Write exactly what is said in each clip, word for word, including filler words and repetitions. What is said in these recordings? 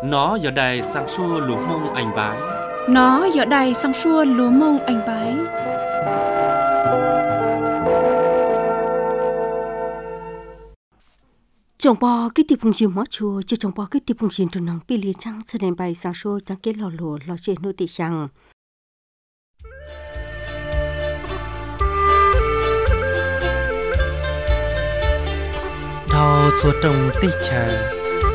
Nó giờ đây sang xua lúa mông anh bái. Nó giờ đây sang xua lúa mông anh bái. Trong bò cái tiệp phùng chim mót chua, chỉ trong bò cái tiệp phùng chim tròn nòng pi lìa trăng sẽ đến bài sang xua chẳng cái lò lùa lò trên nô tì sang. Đào xua trồng tây trà.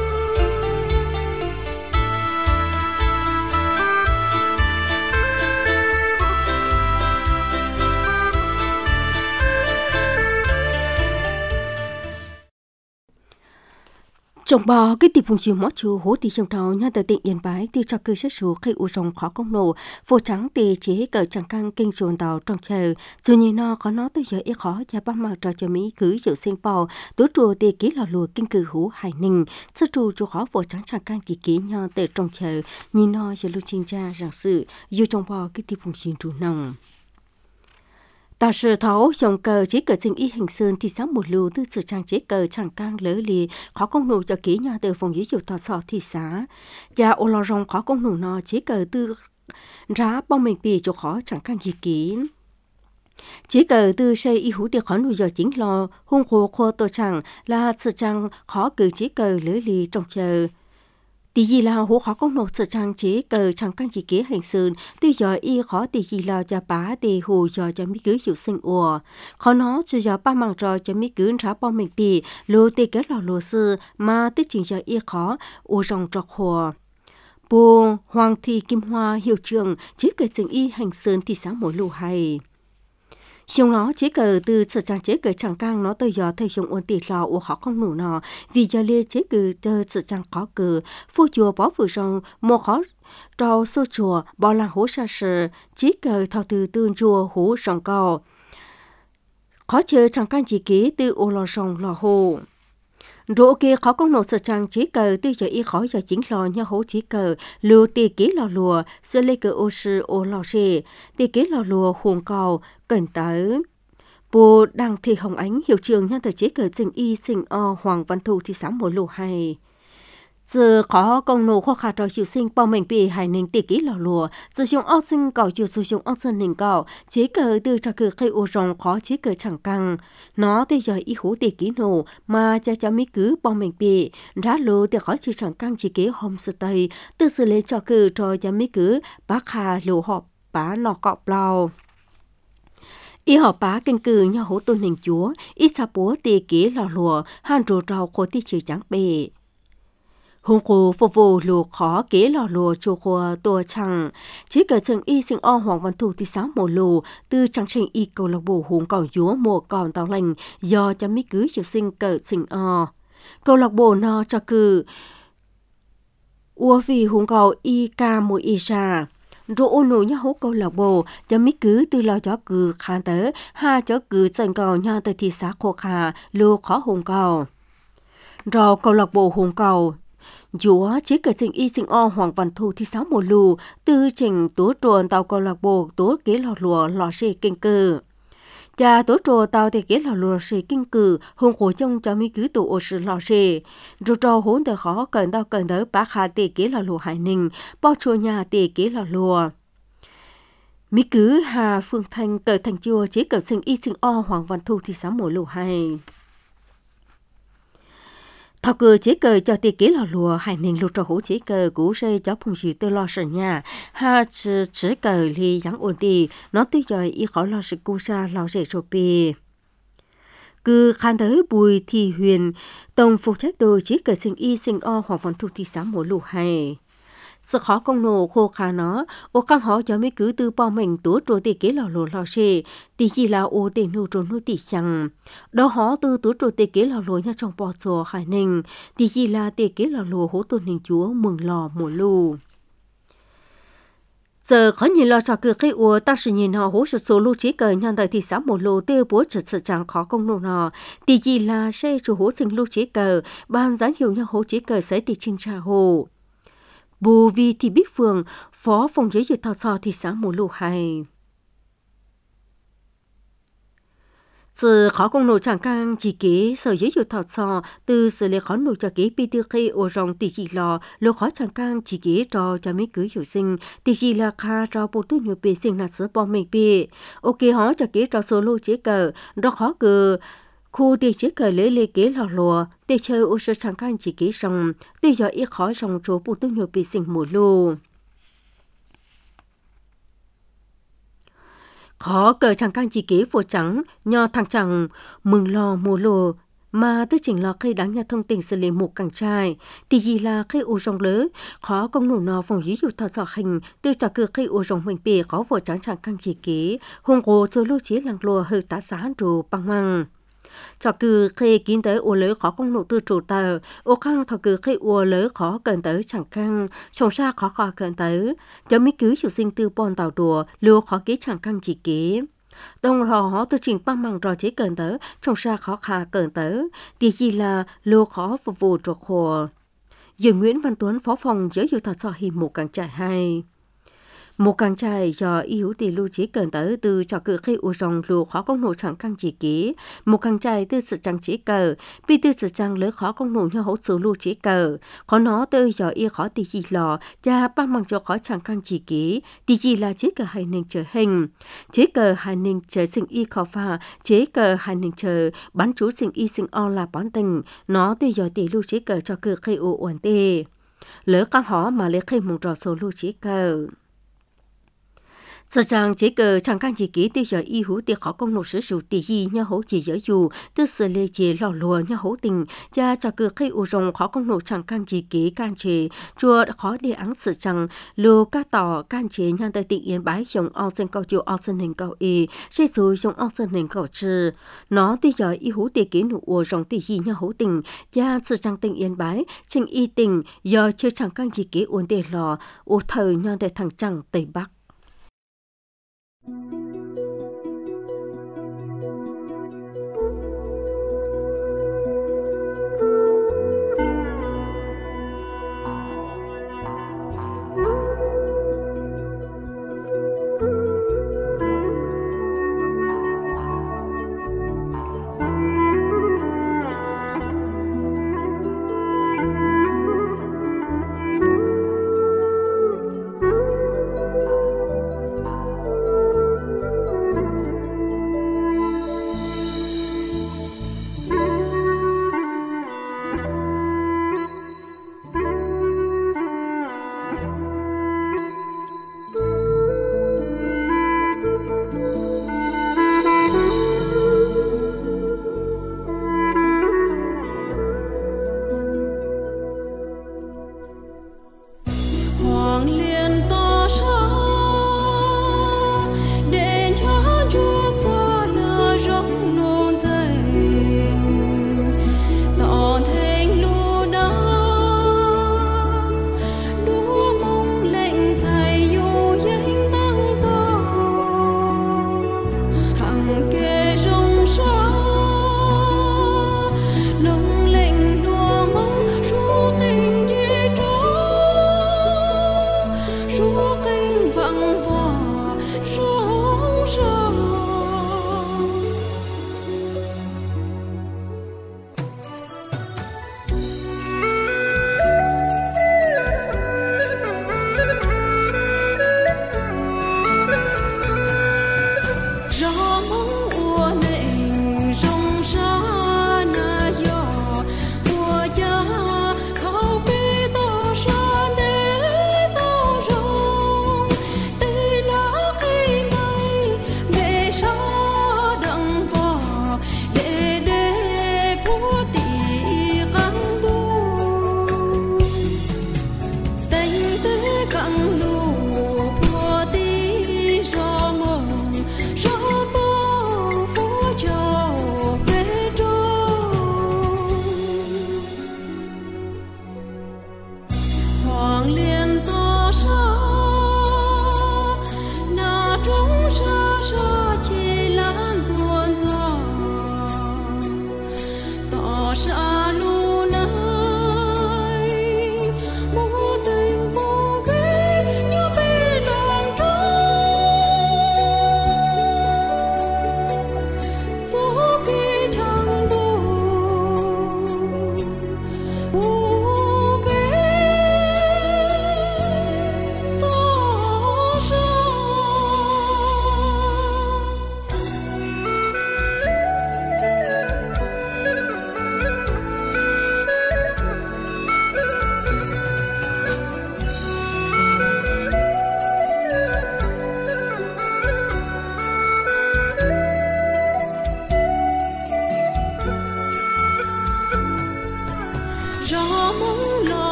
Trong bò cái tiệp phùng chim mót chua hố tì trong trào nhà tờ tiện yên bái tì cho cơ sát số khi u rồng khó công nổ vô trắng tì chế cỡ chẳng căng kinh chuồn tàu trong chờ dù như nó có nó tới giờ ít khó và bắt mặt trò cho Mỹ cứ dự sinh bò tứ trùa tì ký lò lùa kinh cử hú hải ninh sát trù chú khó vô trắng chẳng căng tì ký nhau tờ trong chờ nhìn nó giờ lưu trình tra rằng sự dù trong bò cái tiệp phùng chim trù nồng. Tà sư thấu dòng cờ chế cờ sinh y hình sơn thì sáng một lưu từ sự trang chế cờ chẳng căng lỡ lì khó công nụ cho kỹ nhà từ phòng dưới dụ thọ sọ thì xá và ô lò rong khó công nụ nó chế cờ từ rá bong mình bì cho khó chẳng căng gì kỹ chế cờ từ xây y hú thì khó nụ giờ chính lò hung khô khô tổ chẳng là sự trang khó cử chế cờ lỡ lì trong chờ. Tỷ gì là hú khó công nộp sự trang chế cờ chẳng căn chỉ kế hành sơn, tuy giờ y khó tỷ gì là cho bá tỷ hù cho cho mỹ cứ hiệu sinh ủa. Khó nó chỉ giờ ba mạng trò cho mỹ cứ rá bom mình bì, lô tỷ kết lò lô sư mà tích trình giờ y khó ủ rong trọc hùa. Bù Hoàng Thị Kim Hoa hiệu trưởng chế cờ sinh y hành sơn thì sáng mỗi lù hay. Xong nó chế cờ từ sự trang chế cờ chẳng căng nó tới giờ thầy dùng ôn tỉ lò ủa khó không nụ nó vì giờ lê chế cờ từ sự trang khó cờ phu chùa bó vừa rong một khó trao sâu chùa bỏ làng hố xa sự chế cờ thao từ tương chùa hố rong cao khó chơi chẳng căng chỉ ký từ ô lò rong lò hồ. Rồi kia khó công nộp sự trang chế cờ từ giờ y khó giờ chính lò nhà hố chế cờ lưu tì ký lò lùa sơ lê cờ ô sư ô lò rê tì ký lò lùa huồng cầu cẩn tới. Bố Đăng Thị Hồng Ánh hiệu trường nhân thời chế cờ sinh y sinh o Hoàng Văn Thù thì sáng một lù hay. Giờ khó công nổ khó khả trò chịu sinh bao mình bị hải ninh tì ký lò lùa giờ dùng ốc sinh cầu chịu sử dụng ốc sinh ninh cầu chế cờ từ trò cờ khai ô rồng khó chế cờ chẳng căng nó tới giờ y hú tì ký nổ mà cha cha mỹ cứ bao mình bị rá lô thì khó chịu chẳng căng chỉ kế hôm sự tây từ sự lấy trò cờ trò cha mỹ cứ bác hà lô họp bá nọ cọp lao. Y họ bá kinh cử nhau hố tôn hình chúa y sa bố tì ký lò lùa hàn rô rào khô tì chữ trắng bề. Hùng khổ phục vụ lùa khó kế lò lùa chùa khô tùa chẳng. Chế cờ sừng y sinh o Hoàng Văn Thù thì sáng mùa lù từ trang trình y cầu lạc bộ hùng cầu dúa mùa còn tàu lành do cho mỹ cứ chịu sinh cờ sinh o. Cầu lạc bộ nó cho cử ua vì hùng cầu y ca mùi y xa. Rồi ôn nụ nhá hố câu lạc bộ cho mỹ cứ từ lò chó cử khán tới ha chó cử dành cầu nhau tới thị xã khô khả lù khó hùng cầu. Rồi câu lạc bộ hùng cầu dúa chế cờ sinh y sinh o Hoàng Văn Thù thì sáu mùa lù từ trình tố truồn tàu câu lạc bộ tố kế lò lùa lò xê kinh cử. Cha tố trồ tàu thì kế lò lùa xê kinh cử hùng khổ chung cho mỹ cứ tụ ô sư lò xê. Rồi trò hốn tới khó cần tàu cần tới bác hà tì kế lò lùa hải ninh bao chùa nhà tì kế lò lùa. Mỹ cứ Hà Phương Thanh cờ thành chùa chế cờ sinh y sinh o Hoàng Văn Thù thì sáu mùa lù hay. Thảo cờ chế cờ cho tì kế lò lùa hải ninh lù trò hố chế cờ cú xây cho phùng sĩ tư lo sở nhà ha chế cờ li giáng ổn tì nó tư dòi y khó lo sự cú sa lo rể sổ bì. Cứ khán tới Bùi Thị Huyền tổng phụ trách đồ chế cờ sinh y sinh o Hoàng Văn Thù thì sáu mùa lù hay. Sự khó công nổ khô khá nó, ô căng họ cho mấy cứ từ bao mình tố trô tì kế lò lô lò xê, tì gì là ô tì nụ trô nụ tì chẳng. Đó họ từ tố trô tì kế lò lô nha trong bò xô hải ninh, tì gì là tì kế lò lô hố tôn hình chúa mừng lò mùa lù. Giờ khó nhìn lo cho cửa cây ua ta sử nhìn họ hố sự số lưu trí cờ nhân tại thị xã mùa lù tiêu bố trật sự chẳng khó công nổ nọ, tì gì là xe chủ hố sinh lưu trí cờ, ban gián hiệu nhau hố trí cờ sẽ tì trình trà hồ. Bù Vi Thị Bích Phường, phó phòng giấy dược thọ sò thị xã mùa lù hay. sự khó công nổ chẳng càng chỉ kế sở giới dục thọ sò từ sự lệ khó nổ cho kế pi tư khi ô rong tỷ chỉ lò lô khó chẳng càng chỉ kế cho cho mấy cưới hiệu sinh tỷ chỉ là kha cho bộ tư nhiều bề sinh là sữa bom mình bề ok họ cho kế cho solo chế cờ đó khó cờ khu tỷ chế cờ lấy lê kế lò lùa tỷ chơi ô sơ chẳng càng chỉ kế rong tỷ giờ ít khó rong chỗ bộ tư nhiều bề sinh mùa lô khó cờ chẳng càng chỉ kế vô trắng nhờ thằng chẳng mừng lo mùa lô mà tôi chỉnh lo khi đáng nhà thông tin xử lý một càng trai thì gì là khi u rong lớn khó công nổ nó phòng dí dụ thọ sọ hình từ trả cửa khi u rong mình bề có vô trắng chẳng càng chỉ kế hùng cổ cho lô chế làng lùa hơi tá xá rù bằng măng cho cứ khi kiến tới u lớn khó công nổ từ chủ tờ u khang thọ cứ khi u lớn khó cần tới chẳng càng trồng xa khó khó cần tới cho mấy cứu sự sinh tư bon tàu đùa lưu khó kế chẳng càng chỉ kế đồng rò họ từ trình băng bằng rò chế cần tớ trong xa khó khả cần tớ thì chỉ là lưu khó phục vụ trọc hồ Dương Nguyễn Văn Tuấn phó phòng giới dự thật so hi một càng trại hay một càng trai do yếu tỷ lưu trí cần tới từ trò cử khi u rong lưu khó công nổ chẳng càng chỉ ký một càng trai từ sự chẳng chỉ cờ vì từ sự chẳng lớn khó công nổ như hỗ trợ lưu trí cờ khó nó từ do y khó tỷ chỉ lò cha băng bằng cho khó chẳng càng chỉ ký tỷ chỉ là chế cờ hai nên chờ hình chế cờ hai nên chờ sinh y khó pha chế cờ hai nên chờ bắn chú sinh y sinh o là bán tình nó từ do tỷ lưu trí cờ cho cử khi u uẩn tê lỡ các họ mà lấy khi một trò số lưu trí cờ Sở trang chế cờ chẳng càng chỉ ký tiêu giờ y hữu tiệc khó công nổ sử dụng tỷ gì nha hỗ chỉ giới dù tư sự lê chế lò lùa nha hỗ tình cha cho cờ khi u rồng khó công nổ chẳng càng chỉ ký can chế chùa khó đề áng sự chẳng lưu ca tỏ can chế nhan tới tịnh yên bái dòng ao sinh cầu chùa ao sinh hình cầu y sẽ dù dòng ao sinh hình cầu trừ nó tiêu giờ y hữu tiệc ký nụ u rồng tỷ gì nha hỗ tình cha sự chẳng tịnh yên bái trình y tình giờ chưa chẳng càng chỉ ký uốn đề lò u thời nhan tới thằng chẳng tây bắc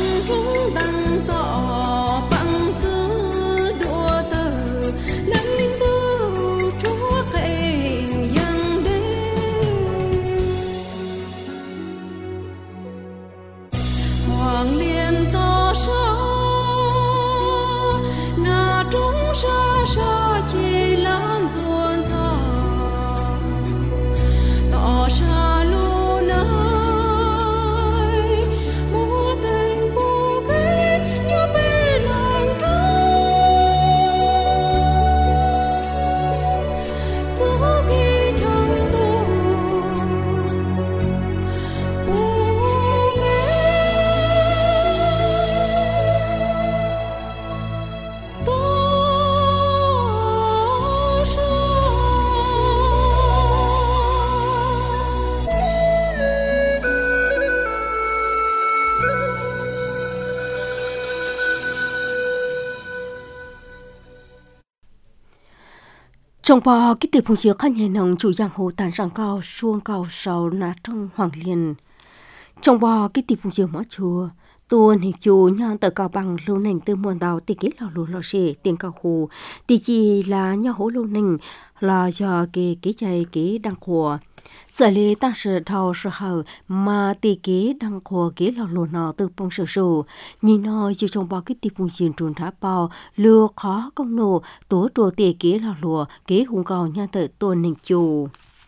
Trong bò cái tiệp phùng chiếu khăn nhẹ nồng chủ giang hồ tàn răng cao xuông cao sầu nà trong hoàng liên. Trong bò cái tiệp phùng chiếu mõ chùa tuôn hình chú nhang tờ cao bằng lưu nành từ muôn đào tì kết lò lù lò xệ tiền cao hồ tì chi là nhau hố lưu nành là do cái cái chạy cái đăng khổ. Giờ lý tăng sự thao sự hào mà tì kế đăng khổ kế lò lù nọ từ bông sự sù. Nhìn nói dù trong bao cái tiệp phùng chiếu trùn thả bao lưu khó công nổ tố trùa tì kế lò lùa kế hùng cầu nhang tờ tuôn hình chú.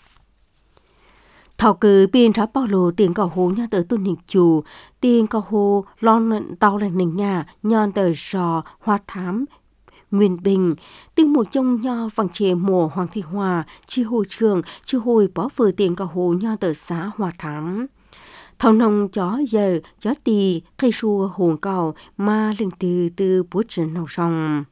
Thảo cử bên tháp bao lô tiền cầu hồ nha tờ tuân hình chủ, tiền cầu hồ lon tàu lên nền nhà, nhon tờ sò, hoa thám, nguyên bình. Từng một trong nho vàng chế mùa Hoàng Thị Hòa, chi hồi trường, chi hồi bó vừa tiền cầu hồ nha tờ xã hoa thám. Thảo nông chó giờ, chó tì, cây xua hồn cầu, ma linh từ từ bố trần nâu sông.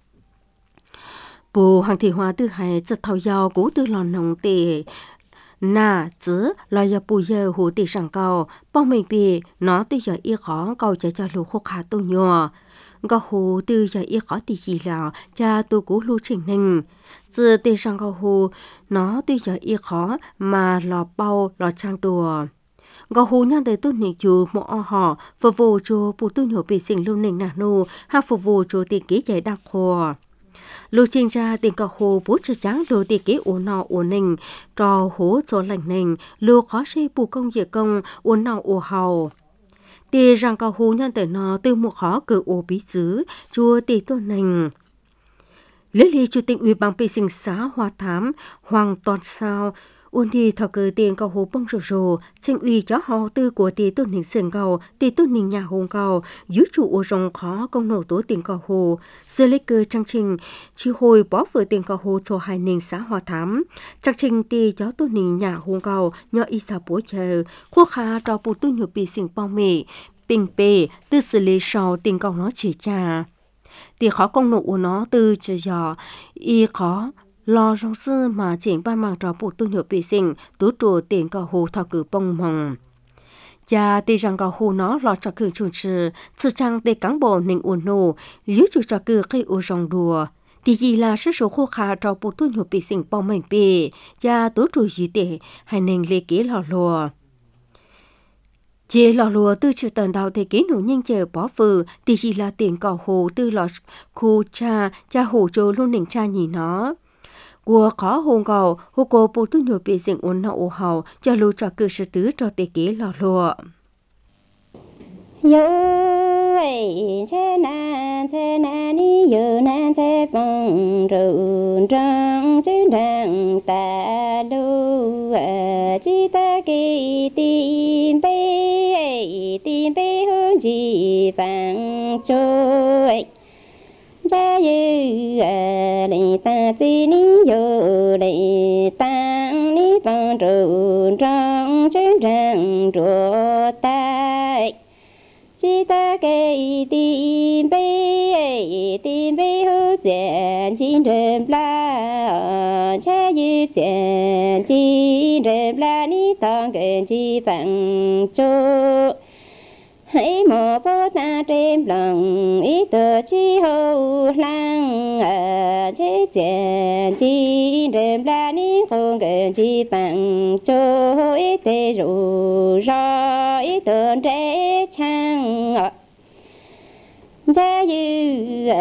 Bố Hoàng Thị Hòa tư hai giật thảo giàu cố tư lòn nông tệ, nà chứ là giờ bù giờ hồ tì sẵn cầu, bóng mình bì nó tì giờ y khó cầu cho cho lũ khúc hạ tô nhòa. Gà hồ tư giờ y khó tì chỉ là cha tô cú lưu trình ninh. Chứ tì sẵn cầu hồ nó tì giờ y khó mà lò bao lò trang đùa. Gà hồ nhăn tới tốt nịch chú mộ o họ phục vụ cho bù tư nhổ bì sinh lưu ninh nà nô hạ phục vụ cho tì ký chạy đặc hồ. Lưu trình ra tiền cầu hồ bố trực trắng đồ tì kế ổ nọ ổ nình, trò hố cho lành nình, lưu khó xê bù công dễ công, ổ nọ ổ hào. Tì rằng cầu hồ nhân tử nọ từ một khó cử ổ bí xứ, chùa tì tô nình. Lý lý chủ tịch ủy ban bì sinh xã Hoa Thám, Hoàng Toàn Sao, ôn thì thảo cử tiền cầu hồ bông rồ rồ, sinh ủy chó hò tư của tì tôn nình sườn cầu, tì tôn nình nhà hồn cầu, giữ chủ ổ rồng khó công nổ tố tiền cầu hồ. Giờ lấy cơ trang trình, chi hồi bó vừa tiền cầu hồ cho hai nình xã Hoa Thám. Trang trình tì chó tôn nình nhà hồn cầu, nhỏ y xa bố chờ, khu khá trò bù tu nhục bì sinh bong mì, bình bề, tư xử lý sau tiền cầu nó chỉ cha. Tì khó công nổ của nó từ chờ giỏ, y khó, lo rong sư mà chỉnh ba mạng trò bù tu nhục bì sinh, tú trùa tiền cầu hồ thảo cử bông mong. Cha tì rằng cầu hồ nó lo trò cử chủ trừ, sự trang tì cán bộ nình ổn nổ, lưu chủ trò cử cây ổ rong đùa. Tì gì là sức số khô khá trò bù tu nhục bì sinh bong mệnh bì, cha tú trùa dì tệ, hay nình lê kế lò lùa. Chế lò lùa từ trừ tần đào thế kế nổ nhanh chờ bó phừ, tì gì là tiền cầu hồ từ lò khu cha, cha hồ trô luôn nình cha nhìn nó. Của khó hồn cầu, hồ cô bố tu nhục bì sinh ổn nọ ổ hào, cho lưu trò cử sư tứ cho tê kế lò lùa. Yo ấy che na che na ni yo na che phong run răng trên đằng ta lu chi ta kỳ tim bê tim bê hương chi vàng trôi cha yu lệ ta chi ni yo lệ tăng ni phong run răng trên đằng rùa tai chỉ ta cái tim bê tim bê hữu diện chín rừng la cha yu diện chín rừng la ni tông gần chi bằng chỗ hãy mò bố ta trên lòng ý tờ chi hậu lăng chế diện chín rừng la ni không gần chi bằng chỗ ý tê rủ rõ ý tờ trẻ chăng cha yu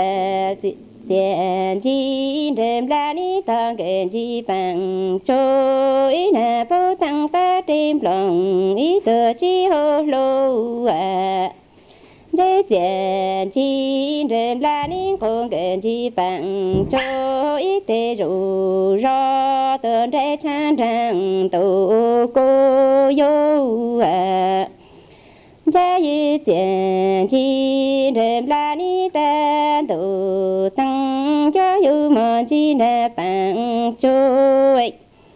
diện chi đêm la ni tăng kén chi bằng trôi na bao tăng ta đêm lòng ý tờ chi hô lô à dễ diện chi đêm la ni không kén chi bằng trôi ý tê rủ ro tờ trái chan đằng tổ cô yêu à cha yu diện chi đêm la ni ta tổ tăng cho yu mà chi na bằng trôi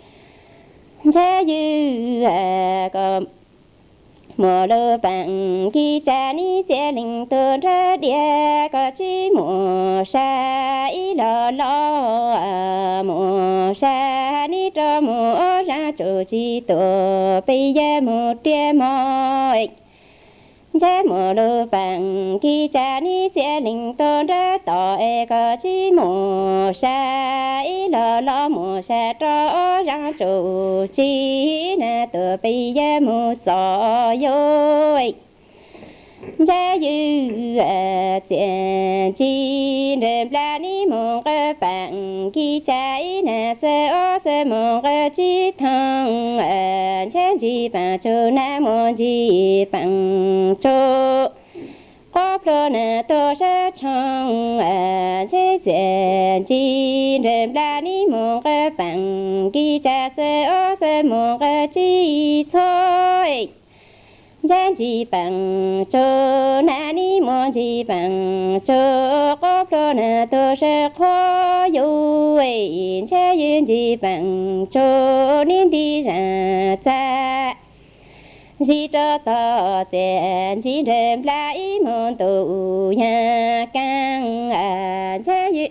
cha yu à có mùa lơ bằng khi cha ni cha linh tơ ra địa có chi mùa sa ý lo lo à mùa sa ni cho mùa ra chỗ chi tổ bây giờ một tia mỏi cha mùa lơ bằng khi cha ni cha linh tơ ra tỏ e có chi mùa sa ý lo lo mùa sa cho ra chỗ chi na tổ bây giờ một gió yoi cha yu à diện chi đêm la ni mong cái bằng khi cha na se o se mong cái chi thăng à cha chi bằng chỗ na mong chi bằng chỗ có pro na to sẽ chăng à cha diện chi đêm la ni mong cái bằng khi cha se o se mong cái chi thôi cha chi bằng chỗ na ni mong chi bằng chỗ có pro na to sẽ khó yêu cha yên chi bằng chỗ nên đi ra cha chỉ cho ta diện chỉ đêm lại mong tu nhà càng à cha yên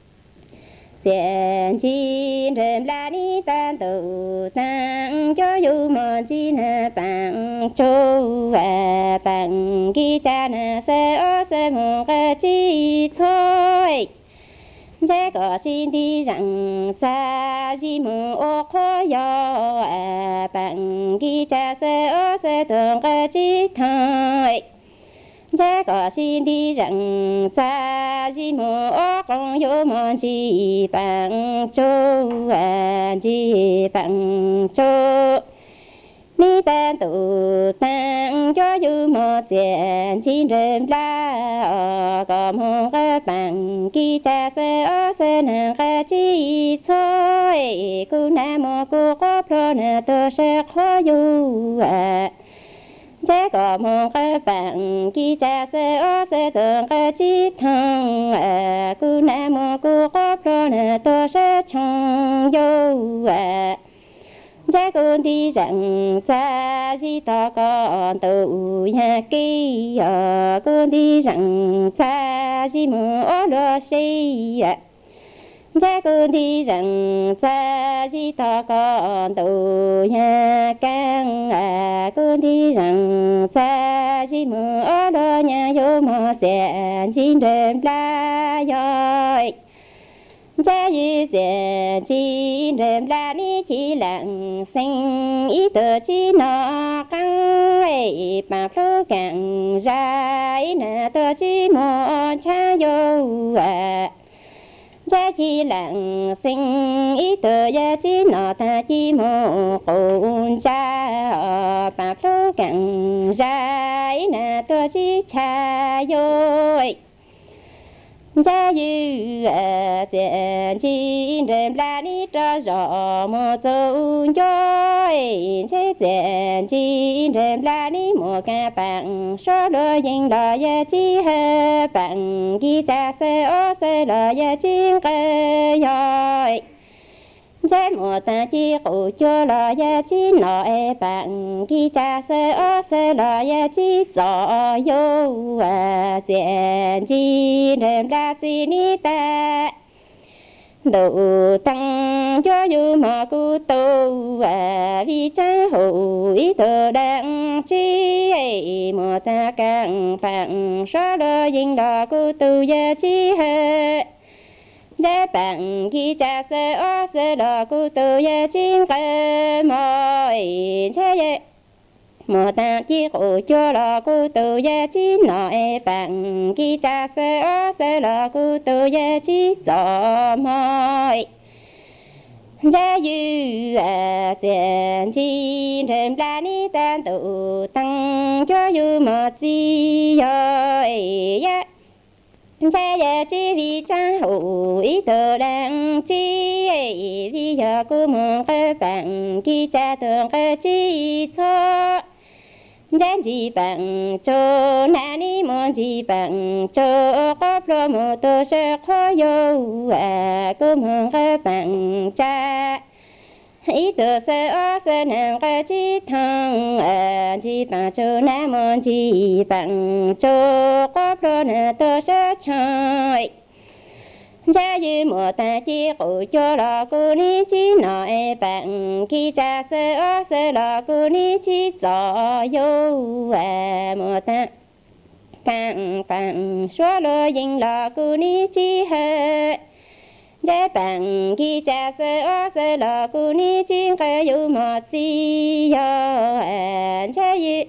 diện chi đêm la ni tan tu tăng cho yu mong chi na bằng châu à bằng ki cha na se o se mong cái chi thôi cha có xin đi rằng cha chỉ mong ô khó yo à bằng ki cha se o se tưởng cái chi thôi cha có xin đi rằng cha chỉ mong ô con yo mong chi bằng châu à chi bằng châu ni tan tu tăng cho yu một diện chi đêm la có mong cái bằng ki cha se o se na cái chi thôi cô na mô cô có pro na to se khó yu à cha có mong cái bằng ki cha se o se tưởng cái chi thăng à cô na mô cô có pro na to se chong yu à cha con đi rằng cha chỉ ta con tu nhà kia con đi rằng cha chỉ muốn ở đó xây cha con đi rằng cha chỉ ta con tu nhà càng con đi rằng cha chỉ muốn ở đó nhà vô một diện trên đêm la rồi cha yu diện chi đêm la ni chi lặng sinh ý tờ chi nó căng ấy bà pro càng ra ý na tờ chi mò cha yo à cha chi lặng sinh ý tờ ya chi nó ta chi mò con cha bà pro càng ra ý na tờ chi cha yo cha yu à diện chi đêm la ni cho rõ một dấu dõi cha diện chi đêm la ni một cái bằng số đôi dinh đỏ ya chi hết bằng ghi cha se o se đỏ ya chi cái yoi cha một ta chi cụ cho lo ya chi nọ e bằng ghi cha se o se đỏ ya chi rõ yo à diện chi đêm la chi ni ta đủ tăng cho yu mà cu tu à vì cha hữu ý thờ đang chi một ta càng phẳng số đôi dinh đỏ cu tu ya chi hết cha bằng khi cha se o se đỏ cu tu ya chi cái mỏi cha ye một ta chi cụ cho đỏ cu tu ya chi nọ e bằng kỳ cha sơ sơ là cụ tu ye chi cho mọi gia yu à tiền chi thêm la ni tan tu tăng cho yu mà chi yo ya cha ya chi vi cha hữu ý tự đang chi vi ya cụ mong cái bằng kỳ cha tương cái chi cho dân chỉ bằng cho nani mon chỉ bằng cho có lo một tô sẽ khó yêu à cứ mong cái bằng cha ý tự sẽ ở sẽ nàng cái chỉ thằng à chỉ bằng cho nam mon chỉ bằng cho có lo nè tô sẽ chơi cha yu mùa ta chi cụ cho là cô ni chi nói bằng khi cha sơ ở sơ là cô ni chi cho yêu à mùa ta càng bằng xóa lơ dinh là cô ni chi hết cha bằng khi cha sơ ở sơ là cô ni chi cái yêu mà chi yo à cha yu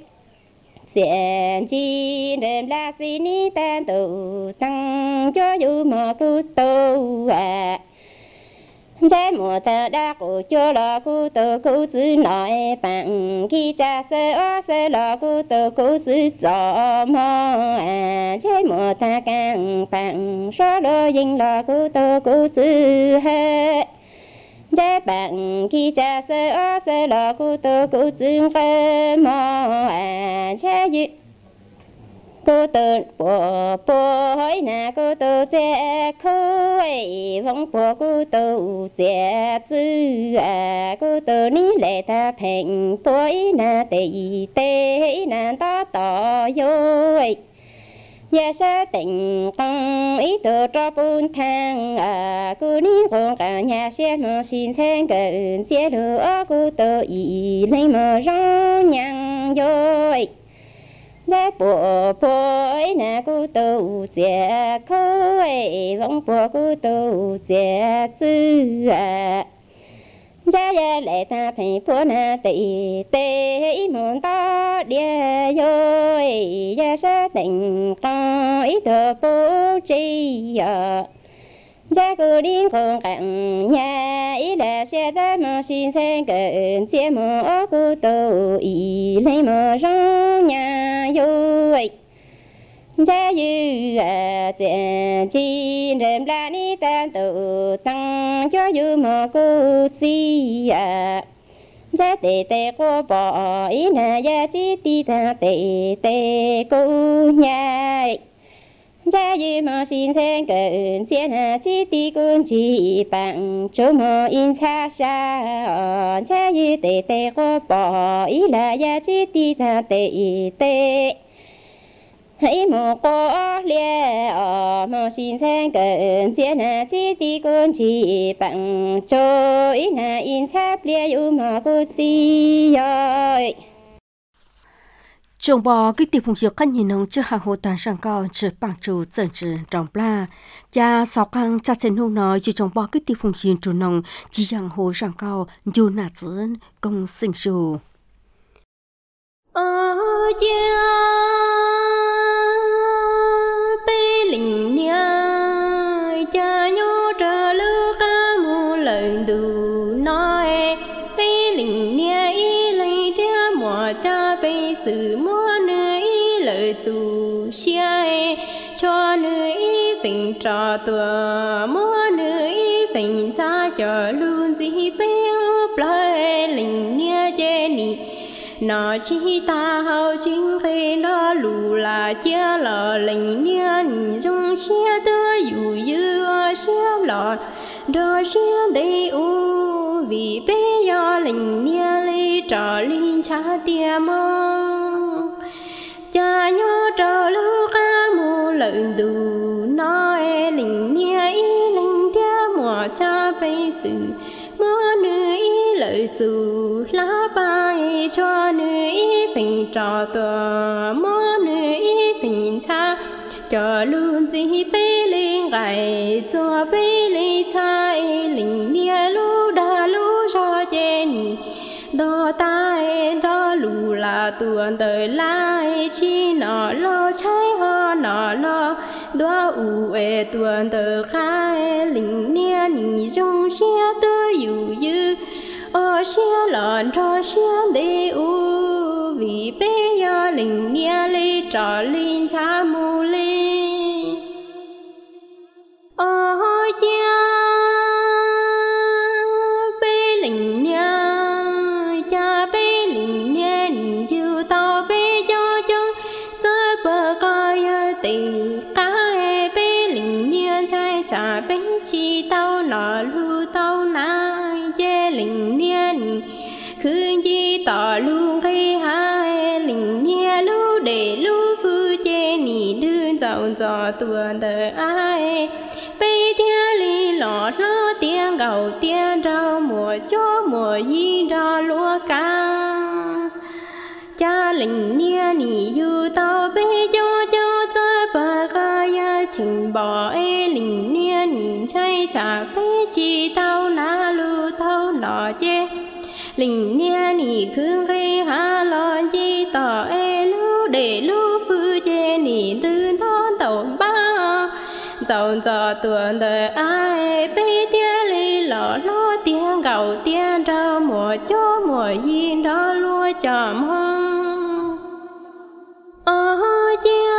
xiên chi đêm la chi ni tan tu tăng cho yu mà cu tu à trái mùa ta đã cụ cho là cụ tu cụ chữ nói bằng khi cha sơ ở sơ là cụ tu cụ chữ cho mà à trái mùa ta càng bằng số đôi dinh là cụ tu cụ chữ hết trái bằng khi cha sơ ở sơ là cụ tu cụ chữ cái mà à trái yu cô tự bộ bộ hỏi nà cô tự che khơi vong bộ cô tự che chữ à cô tự ní lệ ta phèn bối nà tê tê nà ta tỏ dối ya sa tình công ý tự cho bún thang à cô ní con cả nhà xe mà xin sang cận xe lửa cô tự ý lấy mà rong nhang dối gia bộ bối nà cô tu che khơi vong bộ cô tu che chữ à gia gia lệ ta phải bố nà tê tê môn ta địa dối gia sa tình con ý thơ bố chi à gia cô đi con cạnh nhà ý là xe ta mà xin sang cận xe mà cô tu ý lấy mà rong nhà vui gia yu à tiền chi đêm la ni tan tu tăng cho yu mà cô chi à gia tê tê cô bỏ ý là gia chi ti ta tê tê cô nhai gia yu mà xin sang cận xe na chi ti con chi bằng chỗ mà in xa xa gia yu tê tê cô bỏ ý là gia chi ti ta tê tê hãy một có lia ở mà xin sang cận xe na chi ti con chi bằng chỗ ý là in sáp lia yu mà cô chi rồi trồng bò cái tiệp phụng dược khăn nhìn nông chưa hạ hồ tàn sang cao chỉ bằng chủ dẫn chỉ trồng pla cha sáu căng cha sen hông nói chỉ trồng bò cái tiệp phụng dược chủ nông chỉ rằng hồ sang cao dù nà dưỡng công sinh sù ở gia bê linh nha cha nhô trở lưu ca mù lời đủ nói bê linh nha y lấy theo mùa cha bê sự mua nơi lời dù xe cho nơi phình trò tùa mua nơi phình cha cho luôn gì bê úp lời linh nha chê nì nó chỉ ta hậu chính khi nó lù là chia lò lệnh nhiên dùng chia tơ dù như chia lò đó chia đầy u vì bé do lệnh nhiên lấy trò linh cha tia mong cha nhớ trò lưu ca mù lợn đủ nói lệnh nhiên ý lệnh tia mùa cha bây sự mưa nữ ý lợi dù lá bay cho nữ ý phình trò tòa mưa nữ ý phình cha cho luôn gì bê linh gài cho bê linh chai linh nia lu đa lu cho chen đó tai đó lù là tuần tới lai chi nọ lo trái ho nọ lo đua u e tuần tờ khai linh nia nì dung xe tơ yu yu ở xe lợn cho xe đê u vì bé ya linh nia lê trò linh cha mù lê ở cha bé linh nia cha bé linh nia nì yu tao bé cho chung chơi bờ coi tì cá bé linh nia trai cha bé chi tao nọ lu tao nai chê linh nia nì cứ chi tỏ lu khi hai linh nia lu để lu phu chê nì đưa dạo dò tuần đời ai bây tia li lọ lo tiếng gầu tiếng rau mùa cho mùa gì ra lúa căng cha linh nia nì yu tao bé cho cho chơi bà ca ya chừng bỏ e linh nia nì chay cha bé chi tao na lu tao nọ chê linh nia nì khương khi ha lo chi tỏ e lu để lu phu chê nì tư nó tàu ba dạo dò tuần đời ai bé tia li lọ lo tiếng gầu tiếng rau mùa cho mùa gì đó lúa chòm hông ở chia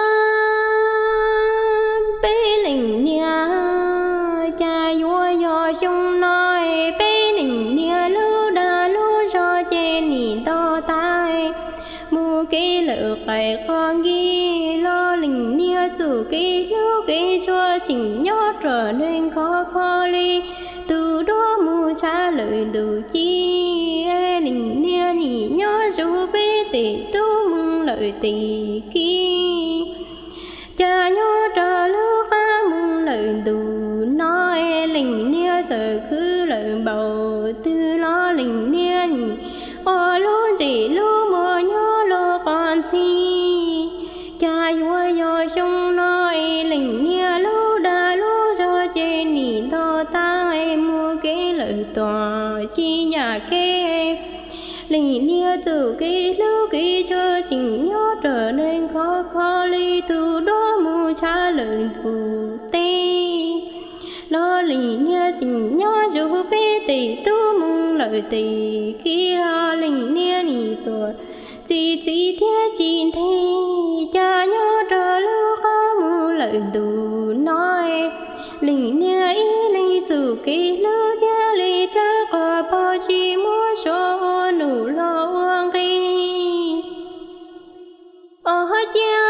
bé linh nia cha vua do sung nói bé linh nia lu đa lu cho chê nì to tai mu cái lỡ phải con ghi lo linh nia dù cái lu cái cho chỉnh nhót trở nên khó khó đi từ đó mu trả lời đủ chi e linh nia nì nhót dù bé tì tu mừng lời tì kia cha nhót trở lu ca mừng lời đủ nói linh nia giờ cứ lời bầu tư lo linh nia nì ô lu chỉ lu mò nhó lu con si cha vua do sung nói linh nia lu đa lu cho chê nì to ta em mua cái lời tòa chi nhà kê linh nia từ cái lu cái cho chỉnh nhó trở nên khó khó ly từ đó mu trả lời phù tê lo linh nia chỉnh nhó dù bé tì tu mong lời tì kia lo linh nia nì tuổi chỉ chỉ theo chỉ thế cha nhó trở lu có mu lời đủ nói linh nia ý linh dù cái lu theo li ta có bao chi mua số nụ lo uông khi ở cha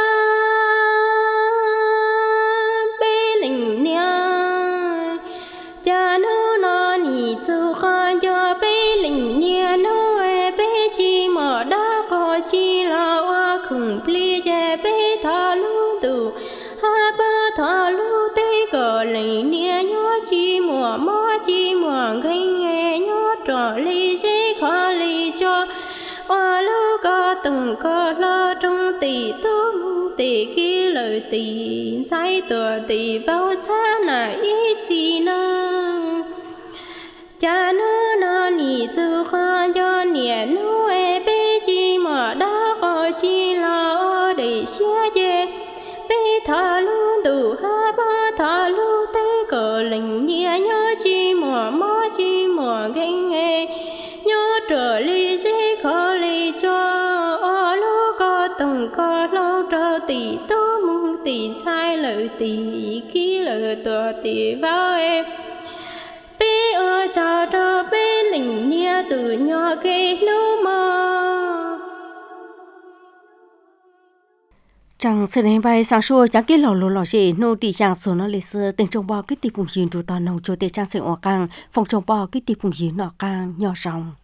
bé linh nia cha nu nó nì dù khó cho bé linh nia nu e bé chi mở đã có chi là hoa khủng pli che bé thọ lu tù ha ba thọ lu tê cờ linh nia nhó chi mùa mó chi mùa gây nghe nhó trò ly dễ khó ly cho hoa lu có từng có lo trong tỷ tu mu tỷ kia lời tỷ trái tùa tỷ vào cha nà ý gì nơ cha nữ nó nì tư khó cho nè nu e bé chi mà đã có chi là ô để xe chê bé thả lu tù ha ba thả lu tê cờ linh nia nhớ chi mà mó chi mà ganh nghe nhớ trở ly dễ khó ly cho ô lu có từng có lâu trở tỷ tu mong tỷ sai lời tỷ kia lời tùa tỷ vào em bé ở cha đó bé linh nia từ nhỏ cái lu mơ chẳng sẽ đến bài sáng sủa chẳng cái lò lò lò gì nô tì chẳng số nó lịch sử tình trong bao cái tì phùng gì đủ tao nấu cho tì trang sinh ở càng phòng trong bao cái tì phùng gì nọ càng nhỏ ròng